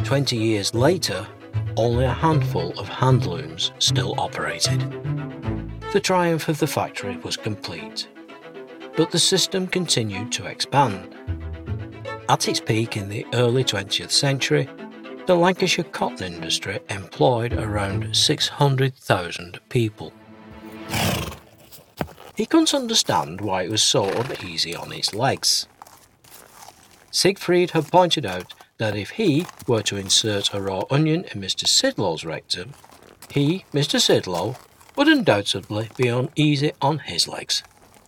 20 years later, only a handful of hand looms still operated. The triumph of the factory was complete, but the system continued to expand. At its peak in the early 20th century, the Lancashire cotton industry employed around 600,000 people. He couldn't understand why it was so uneasy on its legs. Siegfried had pointed out that if he were to insert a raw onion in Mr. Sidlow's rectum, he, Mr. Sidlow, would undoubtedly be uneasy on his legs.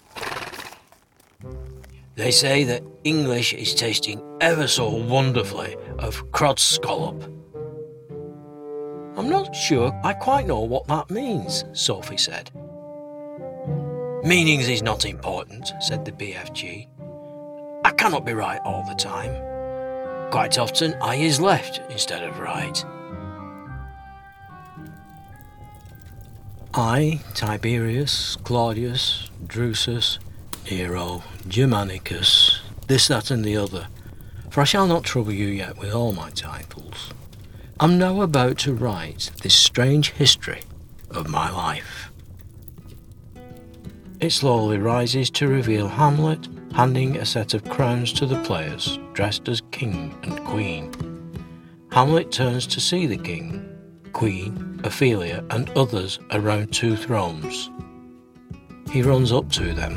They say that English is tasting ever so wonderfully of crod scallop. I'm not sure I quite know what that means, Sophie said. Meanings is not important, said the BFG. I cannot be right all the time. Quite often I is left instead of right. I, Tiberius, Claudius, Drusus, Nero, Germanicus, this, that and the other, for I shall not trouble you yet with all my titles, am now about to write this strange history of my life. It slowly rises to reveal Hamlet handing a set of crowns to the players dressed as king and queen. Hamlet turns to see the king, queen, Ophelia and others around two thrones. He runs up to them.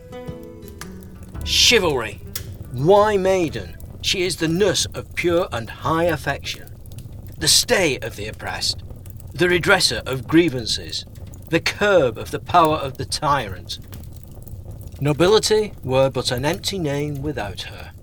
Chivalry! Why maiden? She is the nurse of pure and high affection, the stay of the oppressed, the redresser of grievances, the curb of the power of the tyrant. Nobility were but an empty name without her.